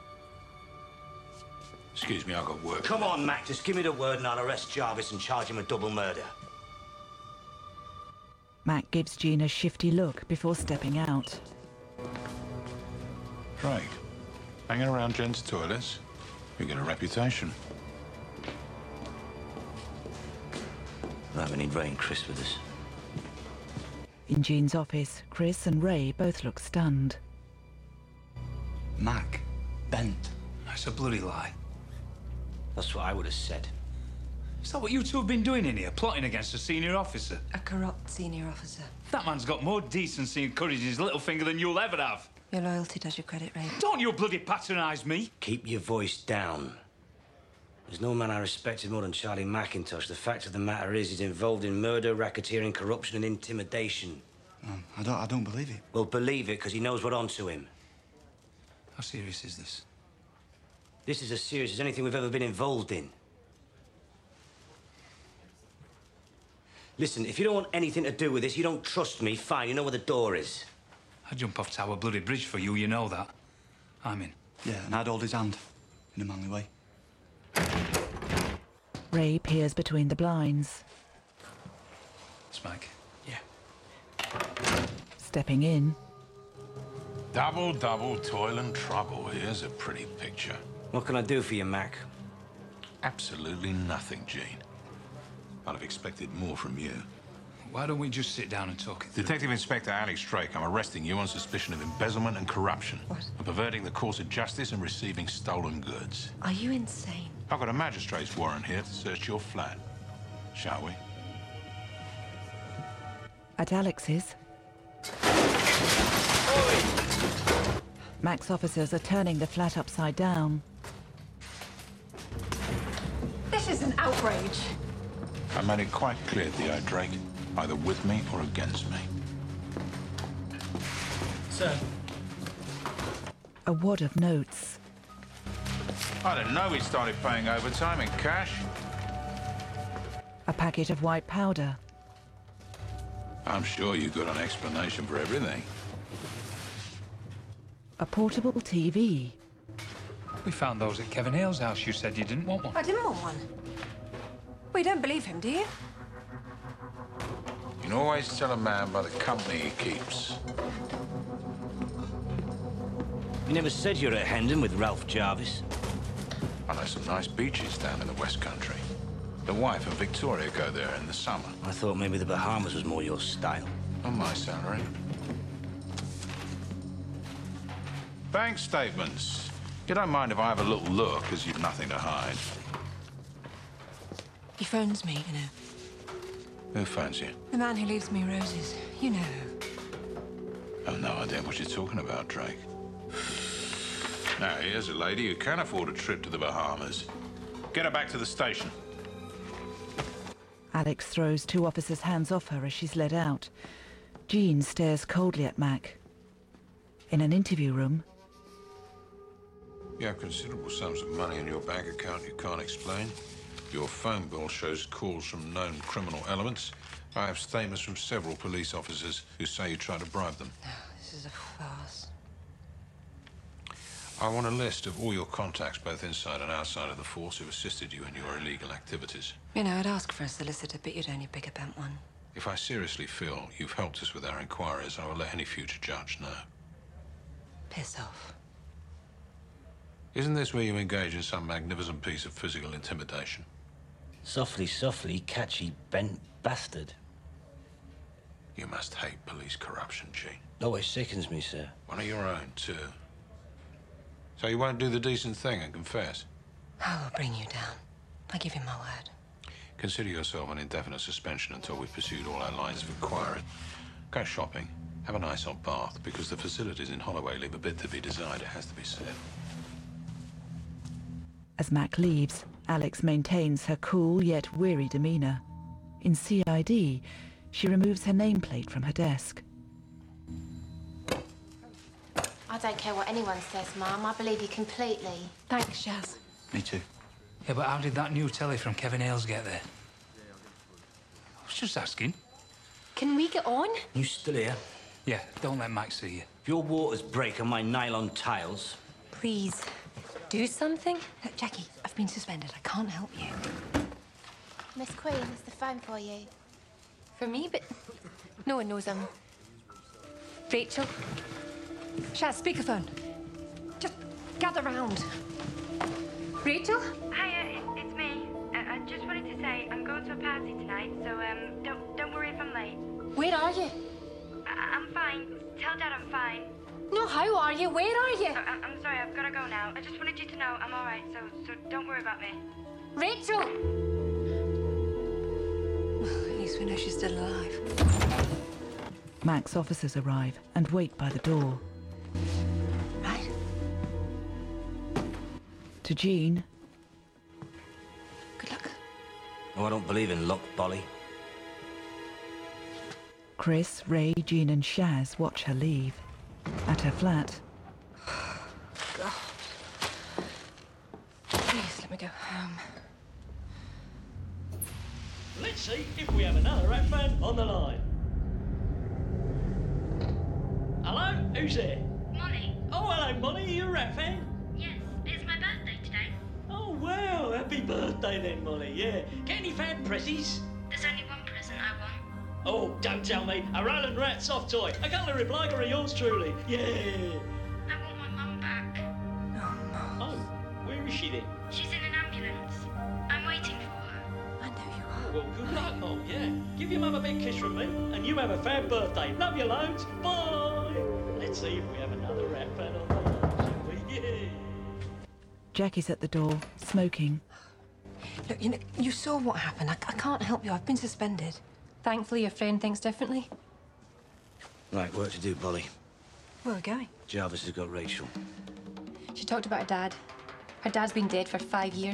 Excuse me, I've got work. Come on, Mac, just give me the word and I'll arrest Jarvis and charge him with double murder. Mac gives Jean a shifty look before stepping out. Drake, hanging around gents' toilets, you get a reputation. Right, we need Ray and Chris with us. In Jean's office, Chris and Ray both look stunned. Mac, bent. That's a bloody lie. That's what I would have said. Is that what you two have been doing in here, plotting against a senior officer? A corrupt senior officer. That man's got more decency and courage in his little finger than you'll ever have. Your loyalty does you credit, Ray. Don't you bloody patronise me. Keep your voice down. There's no man I respected more than Charlie McIntosh. The fact of the matter is he's involved in murder, racketeering, corruption and intimidation. I don't believe it. Well, believe it, because he knows what onto him. How serious is this? This is as serious as anything we've ever been involved in. Listen, if you don't want anything to do with this, you don't trust me, fine, you know where the door is. I'd jump off Tower Bloody Bridge for you, you know that. I'm in. Yeah, and I'd hold his hand in a manly way. Ray peers between the blinds. Smack. Yeah. Stepping in. Double, double, toil and trouble. Here's a pretty picture. What can I do for you, Mac? Absolutely nothing, Gene. I'd have expected more from you. Why don't we just sit down and talk it through? Detective Inspector Alex Drake, I'm arresting you on suspicion of embezzlement and corruption. What? And perverting the course of justice and receiving stolen goods. Are you insane? I've got a magistrate's warrant here to search your flat. Shall we? At Alex's, Mac's officers are turning the flat upside down. This is an outrage. I made it quite clear, D.I. Drake, either with me or against me. Sir. A wad of notes. I didn't know he'd started paying overtime in cash. A packet of white powder. I'm sure you got an explanation for everything. A portable TV. We found those at Kevin Hale's house. You said you didn't want one. I didn't want one. Well, you don't believe him, do you? You can always tell a man by the company he keeps. You never said you were at Hendon with Ralph Jarvis. I know some nice beaches down in the West Country. The wife and Victoria go there in the summer. I thought maybe the Bahamas was more your style. On my salary. Bank statements. You don't mind if I have a little look, because you've nothing to hide. He phones me, you know. Who phones you? The man who leaves me roses. You know who. I've no idea what you're talking about, Drake. Now, here's a lady who can afford a trip to the Bahamas. Get her back to the station. Alex throws two officers' hands off her as she's led out. Jean stares coldly at Mac. In an interview room, You have considerable sums of money in your bank account you can't explain. Your phone bill shows calls from known criminal elements. I have statements from several police officers who say you tried to bribe them. This is a farce. I want a list of all your contacts, both inside and outside of the force, who assisted you in your illegal activities. You know, I'd ask for a solicitor, but you'd only pick a bent one. If I seriously feel you've helped us with our inquiries, I will let any future judge know. Piss off. Isn't this where you engage in some magnificent piece of physical intimidation? Softly, softly, catchy, bent bastard. You must hate police corruption, Gene. Oh, it sickens me, sir. One of your own, too. So you won't do the decent thing and confess? I will bring you down. I give you my word. Consider yourself on indefinite suspension until we've pursued all our lines of inquiry. Go shopping. Have a nice hot bath, because the facilities in Holloway leave a bit to be desired, it has to be said. as Mac leaves, Alex maintains her cool yet weary demeanor. In CID, she removes her nameplate from her desk. I don't care what anyone says, Mum. I believe you completely. Thanks, Shaz. Me too. Yeah, but how did that new telly from Kevin Hales get there? I was just asking. Can we get on? You still here? Yeah, don't let Max see you. If your waters break on my nylon tiles... Please, do something. Look, Jackie, I've been suspended. I can't help you. Miss Queen, it's the phone for you. For me, but no one knows I'm... Rachel? Shaz, speakerphone. Just gather round. Rachel? Hiya, it's me. I just wanted to say I'm going to a party tonight, so don't worry if I'm late. Where are you? I'm fine. Tell Dad I'm fine. No, how are you? Where are you? I'm sorry, I've got to go now. I just wanted you to know I'm all right, so don't worry about me. Rachel! At least we know she's still alive. Mac's officers arrive and wait by the door. Right. To Jean. Good luck. Oh, I don't believe in luck, Bolly. Chris, Ray, Jean and Shaz watch her leave. At her flat. God. Please, let me go home. Let's see if we have another rap fan on the line. Hello? Who's there? Molly. Oh, hello, Molly. Are you a rap fan? Yes, it's my birthday today. Oh, well, happy birthday then, Molly, yeah. Get any fan presses? There's only one present I want. Oh, don't tell me. A Roland Rat soft toy. A cutlery bliger of yours truly. Yeah. I want my mum back. Oh, where is she then? She's in an ambulance. I'm waiting for her. I know you are. Well, good luck, Mom, yeah. Give your mum a big kiss from me, and you have a fab birthday. Love you loads. Bye. Let's see if we have another rat fan on the line, shall we? Yeah. Jackie's at the door, smoking. Look, you saw what happened. I can't help you. I've been suspended. Thankfully, your friend thinks differently. Right, work to do, Bolly. Where are we going? Jarvis has got Rachel. She talked about her dad. Her dad's been dead for 5 years.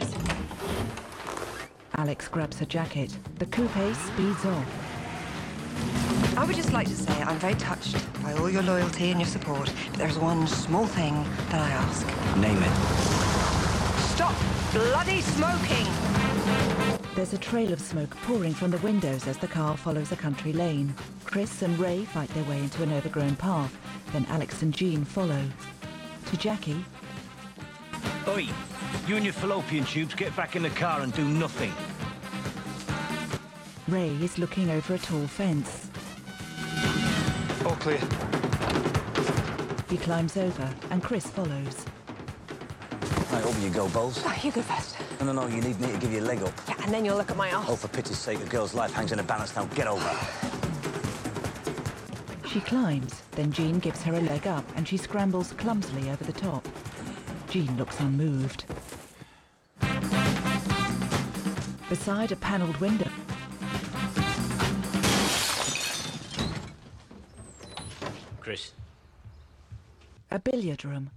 Alex grabs her jacket. The coupe speeds off. I would just like to say I'm very touched by all your loyalty and your support, but there's one small thing that I ask. Name it. Stop bloody smoking! There's a trail of smoke pouring from the windows as the car follows a country lane. Chris and Ray fight their way into an overgrown path. Then Alex and Jean follow. To Jackie. Oi! You and your fallopian tubes get back in the car and do nothing. Ray is looking over a tall fence. All clear. He climbs over and Chris follows. Right, over you go, Bowles. Oh, you go first. No, you need me to give you a leg up. Yeah, and then you'll look at my arse. Oh, for pity's sake, a girl's life hangs in a balance now. Get over. She climbs, then Jean gives her a leg up and she scrambles clumsily over the top. Jean looks unmoved. Beside a panelled window. Chris. A billiard room.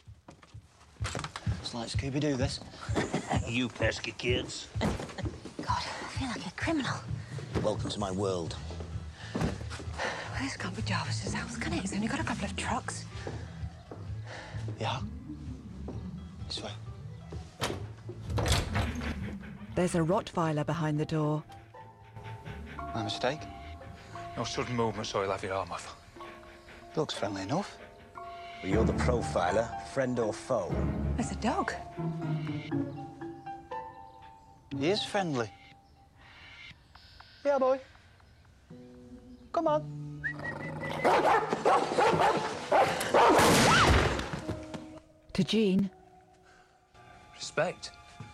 It's like Scooby-Doo, this. You pesky kids. God, I feel like a criminal. Welcome to my world. Well, this can't be Jarvis's house, can it? He's only got a couple of trucks. Yeah. This way. There's a Rottweiler behind the door. My mistake? No sudden movement, so he'll have your arm off. Looks friendly enough. Well, you're the profiler, friend or foe? There's a dog. He is friendly. Yeah, boy. Come on. To Jean. Respect.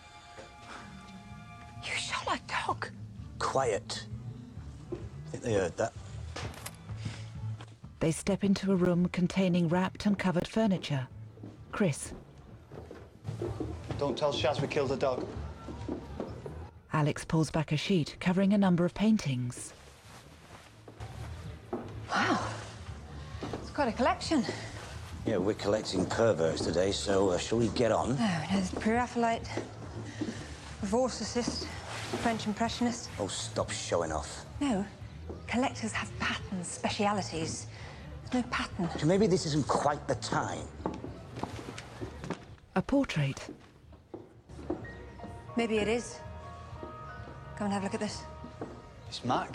You shot like dog. Quiet. I think they heard that. They step into a room containing wrapped and covered furniture. Chris. Don't tell Shaz we killed a dog. Alex pulls back a sheet covering a number of paintings. Wow. It's quite a collection. Yeah, we're collecting perverts today, so shall we get on? Oh, there's Pre-Raphaelite, Vorticist, French Impressionist? Oh, stop showing off. No. Collectors have patterns, specialities. There's no pattern. So maybe this isn't quite the time. A portrait. Maybe it is. Come and have a look at this. It's Mac.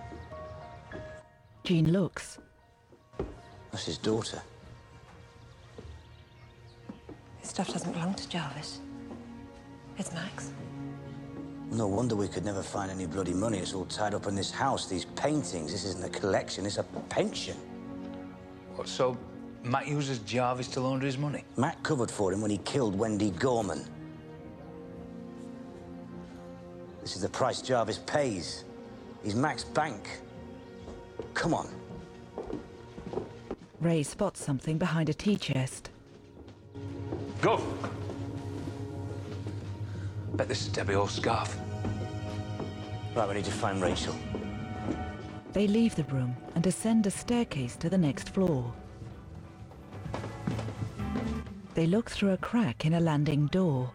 Jean looks. That's his daughter. This stuff doesn't belong to Jarvis. It's Mac's. No wonder we could never find any bloody money. It's all tied up in this house, these paintings. This isn't a collection, it's a pension. What, so Mac uses Jarvis to launder his money? Mac covered for him when he killed Wendy Gorman. This is the price Jarvis pays. He's Mac's bank. Come on. Ray spots something behind a tea chest. Go! Bet this is Debbie Hall's scarf. Right, we need to find Rachel. They leave the room and ascend a staircase to the next floor. They look through a crack in a landing door.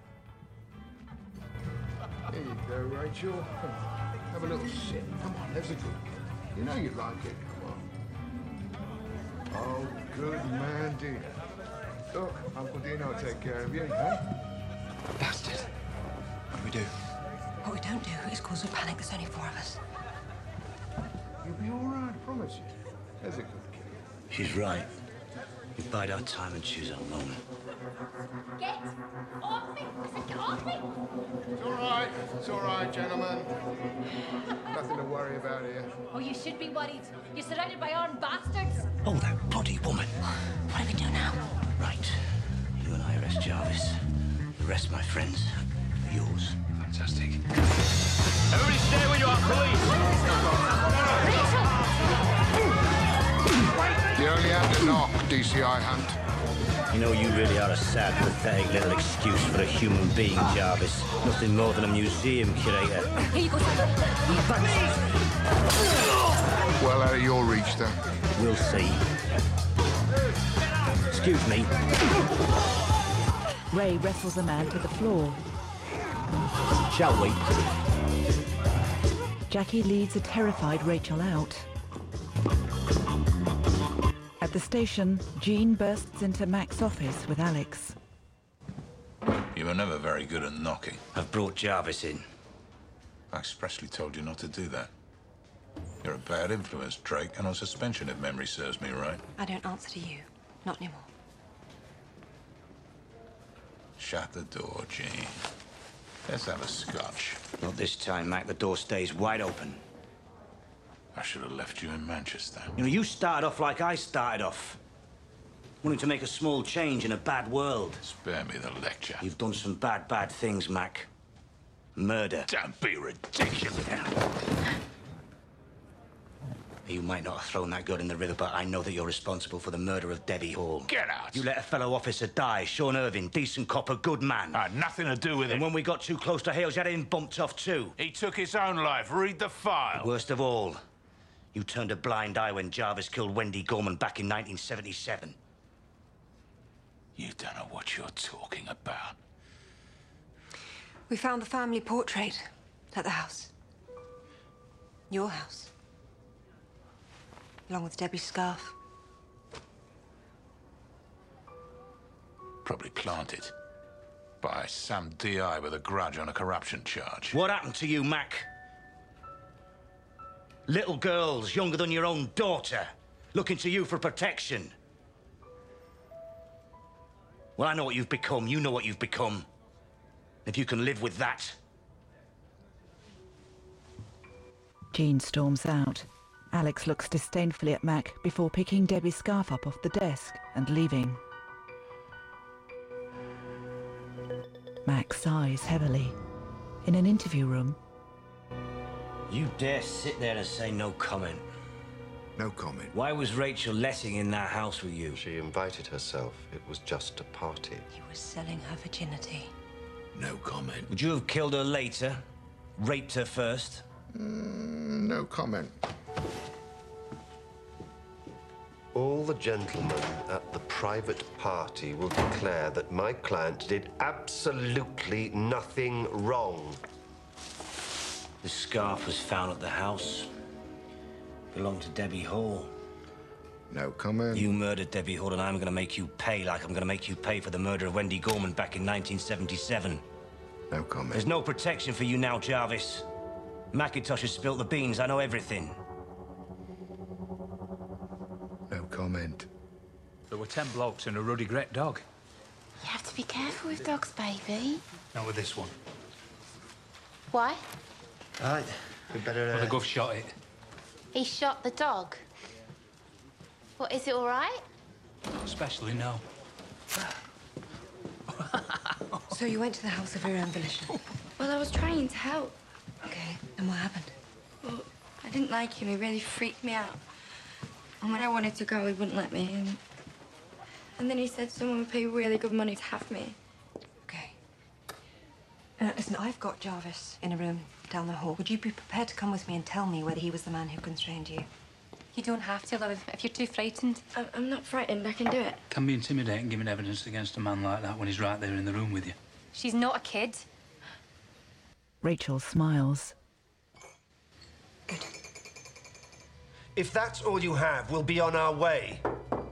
Here you go, Rachel. Have a little sip. Come on, there's a good girl. You know you like it. Come on. Oh, good man, dear. Look, Uncle Dino will take care of you, eh? Bastard. What do we do? What we don't do is cause a panic. There's only 4 of us. You'll be all right, I promise you. There's a good kid. She's right. We bide our time and choose our moment. Get off me! I said get off me! It's all right, gentlemen. Nothing to worry about here. Oh, you should be worried. You're surrounded by armed bastards. Oh, that bloody woman. What do we do now? Right. You and I arrest Jarvis. The rest, my friends, are yours. Fantastic. Everybody stay where you are, police! You only have to knock, DCI Hunt. You know, you really are a sad, pathetic little excuse for a human being, Jarvis. Nothing more than a museum curator. Here you go, Well out of your reach, then. We'll see. Excuse me. Ray wrestles a man to the floor. Shall we? Jackie leads a terrified Rachel out. At the station, Jean bursts into Mac's office with Alex. You were never very good at knocking. I've brought Jarvis in. I expressly told you not to do that. You're a bad influence, Drake, and on suspension if memory serves me right. I don't answer to you. Not anymore. Shut the door, Jean. Let's have a scotch. Not this time, Mac. The door stays wide open. I should have left you in Manchester. You know, you started off like I started off. Wanting to make a small change in a bad world. Spare me the lecture. You've done some bad things, Mac. Murder. Don't be ridiculous. You might not have thrown that gun in the river, but I know that you're responsible for the murder of Debbie Hall. Get out! You let a fellow officer die, Sean Irving, decent cop, a good man. I had nothing to do with it. And when we got too close to Hales, you had him bumped off too. He took his own life. Read the file. Worst of all, you turned a blind eye when Jarvis killed Wendy Gorman back in 1977. You don't know what you're talking about. We found the family portrait at the house. Your house. Along with Debbie's scarf. Probably planted by some DI with a grudge on a corruption charge. What happened to you, Mac? Little girls younger than your own daughter, looking to you for protection. Well, I know what you've become. You know what you've become. If you can live with that. Jean storms out. Alex looks disdainfully at Mac before picking Debbie's scarf up off the desk and leaving. Mac sighs heavily. In an interview room. You dare sit there and say no comment? No comment. Why was Rachel Lessing in that house with you? She invited herself. It was just a party. He was selling her virginity. No comment. Would you have killed her later? Raped her first? No comment. All the gentlemen at the private party will declare that my client did absolutely nothing wrong. The scarf was found at the house. Belonged to Debbie Hall. No comment. You murdered Debbie Hall, and I'm going to make you pay like I'm going to make you pay for the murder of Wendy Gorman back in 1977. No comment. There's no protection for you now, Jarvis. McIntosh has spilt the beans. I know everything. No comment. There were 10 blokes and a ruddy great dog. You have to be careful with dogs, baby. Not with this one. Why? Right, we better... Well, the gov shot it. He shot the dog. What, is it all right? Especially no. So you went to the house of your own volition? Well, I was trying to help. Okay, and what happened? Well, I didn't like him. He really freaked me out. And when I wanted to go, he wouldn't let me. And then he said someone would pay really good money to have me. Okay. Listen, I've got Jarvis in a room down the hall. Would you be prepared to come with me and tell me whether he was the man who constrained you? You don't have to, love, if you're too frightened. I'm not frightened. I can do it. Can be intimidating giving evidence against a man like that when he's right there in the room with you. She's not a kid. Rachel smiles. If that's all you have, we'll be on our way.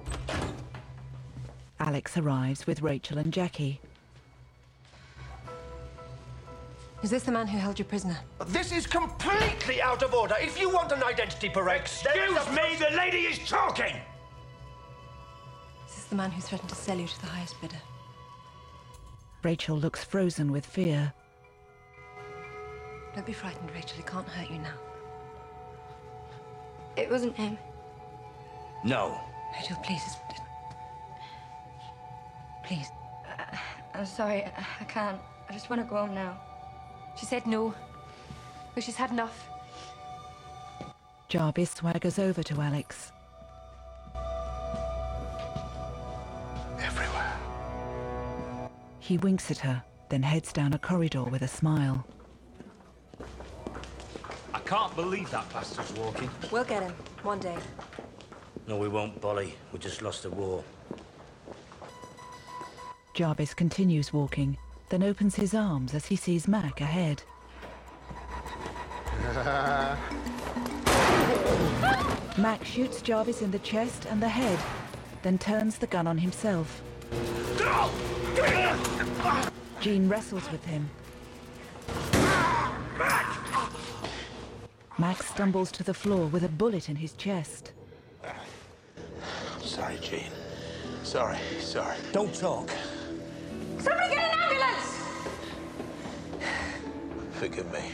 Alex arrives with Rachel and Jackie. Is this the man who held you prisoner? This is completely out of order. If you want an identity parade... Excuse me, the lady is talking! Is this the man who threatened to sell you to the highest bidder? Rachel looks frozen with fear. Don't be frightened, Rachel. He can't hurt you now. It wasn't him. No. Rachel, please. Please. I'm sorry. I can't. I just want to go home now. She said no. But she's had enough. Jarvis swaggers over to Alex. Everywhere. He winks at her, then heads down a corridor with a smile. I can't believe that bastard's walking. We'll get him. One day. No, we won't, Bolly. We just lost a war. Jarvis continues walking, then opens his arms as he sees Mac ahead. Mac shoots Jarvis in the chest and the head, then turns the gun on himself. Jean wrestles with him. Mac stumbles to the floor with a bullet in his chest. Sorry, Jean. Sorry. Don't talk. Somebody get an ambulance! Forgive me.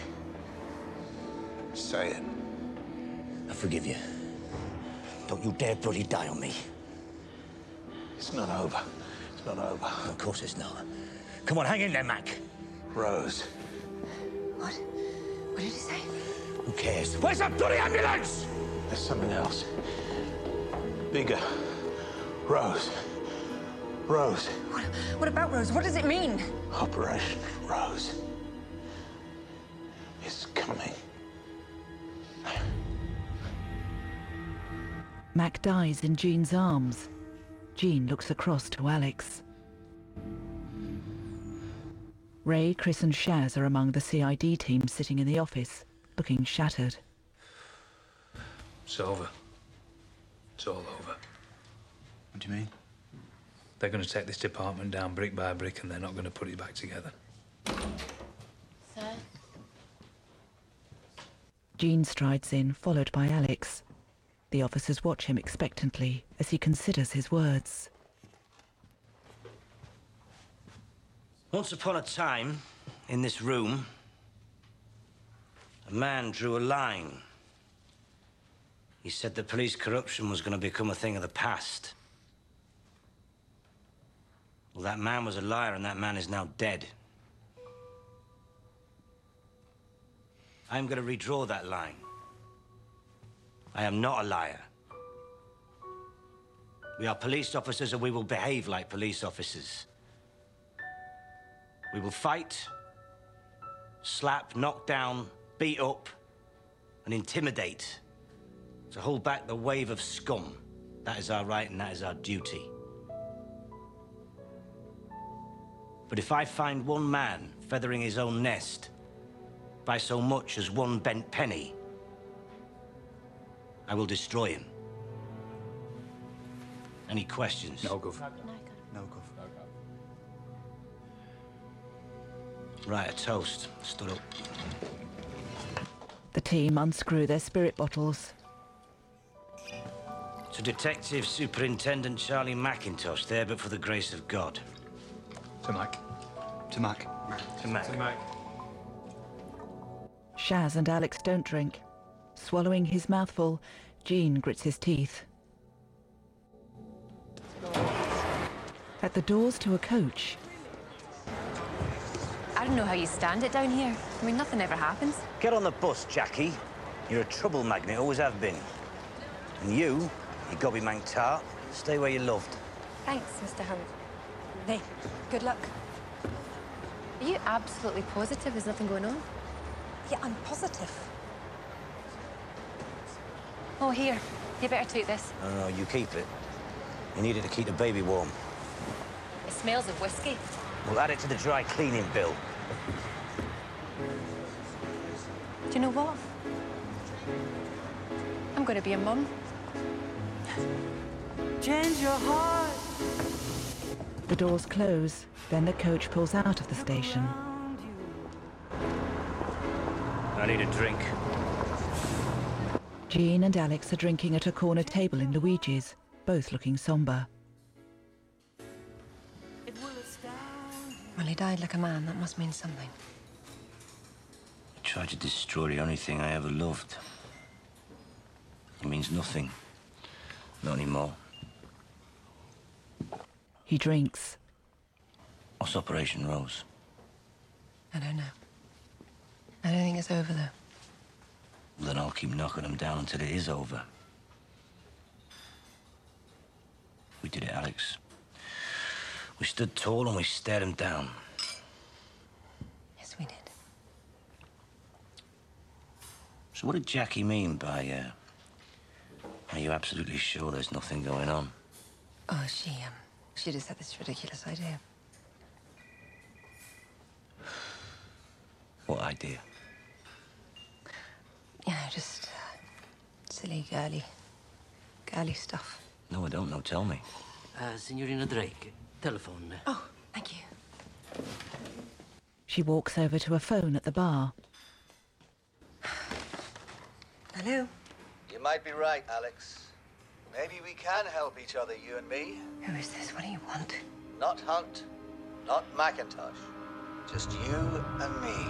Say it. I forgive you. Don't you dare bloody die on me. It's not over. It's not over. Of course it's not. Come on, hang in there, Mac. Rose. What? What did he say? Who cares? Where's that bloody ambulance? There's something else. Bigger. Rose. Rose. What about Rose? What does it mean? Operation Rose. It's coming. Mac dies in Jean's arms. Jean looks across to Alex. Ray, Chris and Shaz are among the CID team sitting in the office, looking shattered. It's over. It's all over. What do you mean? They're going to take this department down brick by brick and they're not going to put it back together. Sir? Jean strides in, followed by Alex. The officers watch him expectantly as he considers his words. Once upon a time, in this room, a man drew a line. He said that police corruption was going to become a thing of the past. Well, that man was a liar, and that man is now dead. I'm going to redraw that line. I am not a liar. We are police officers, and we will behave like police officers. We will fight, slap, knock down, beat up, and intimidate to hold back the wave of scum. That is our right and that is our duty. But if I find one man feathering his own nest, by so much as one bent penny, I will destroy him. Any questions? No, Gov. No, Gov. Right, a toast. Stood up. The team unscrew their spirit bottles. To Detective Superintendent Charlie McIntosh, there but for the grace of God. To Mac. To Mac. To Mac. To Mac. Shaz and Alex don't drink. Swallowing his mouthful, Jean grits his teeth. At the doors to a coach, I don't know how you stand it down here. I mean, nothing ever happens. Get on the bus, Jackie. You're a trouble magnet, always have been. And you gobby-mank tart, stay where you're loved. Thanks, Mr. Hunt. Hey, good luck. Are you absolutely positive there's nothing going on? Yeah, I'm positive. Oh, here. You better take this. No, you keep it. You need it to keep the baby warm. It smells of whiskey. We'll add it to the dry cleaning bill. Do you know what? I'm going to be a mum. Change your heart. the doors close. Then the coach pulls out of the station. I need a drink. Jean and Alex are drinking at a corner table in Luigi's, both looking somber. Well, he died like a man. That must mean something. He tried to destroy the only thing I ever loved. It means nothing. Not anymore. He drinks. What's Operation Rose? I don't know. I don't think it's over, though. Well, then I'll keep knocking them down until it is over. We did it, Alex. We stood tall and we stared them down. Yes, we did. So what did Jackie mean by, are you absolutely sure there's nothing going on? Oh, she just had this ridiculous idea. What idea? You know, just silly, girly stuff. No, I don't know. Tell me. Signorina Drake, telephone. Oh, thank you. She walks over to a phone at the bar. Hello? You might be right, Alex. Maybe we can help each other, you and me. Who is this? What do you want? Not Hunt, not McIntosh. Just you and me.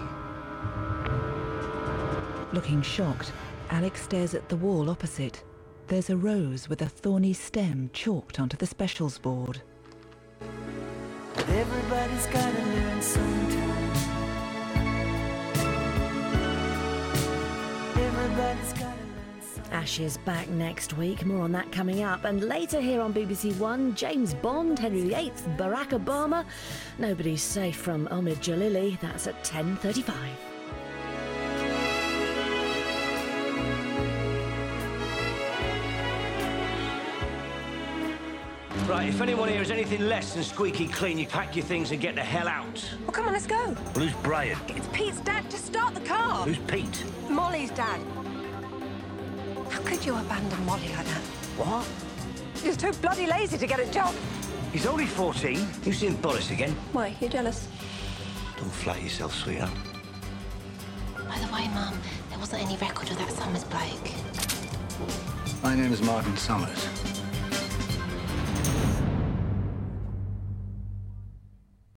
Looking shocked, Alex stares at the wall opposite. There's a rose with a thorny stem chalked onto the specials board. But everybody's gotta learn sometime. Everybody's gotta learn sometime. Ash is back next week. More on that coming up. And later here on BBC One, James Bond, Henry VIII, Barack Obama. Nobody's safe from Omid Jalili. That's at 10:35. Right, if anyone here is anything less than squeaky clean, you pack your things and get the hell out. Well, come on, let's go. Well, who's Brian? It's Pete's dad. Just start the car. Who's Pete? Molly's dad. How could you abandon Molly like that? What? He was too bloody lazy to get a job. He's only 14. You seen Boris again? Why, you're jealous? Don't flatter yourself, sweetheart. By the way, Mum, there wasn't any record of that Summers bloke. My name is Martin Summers.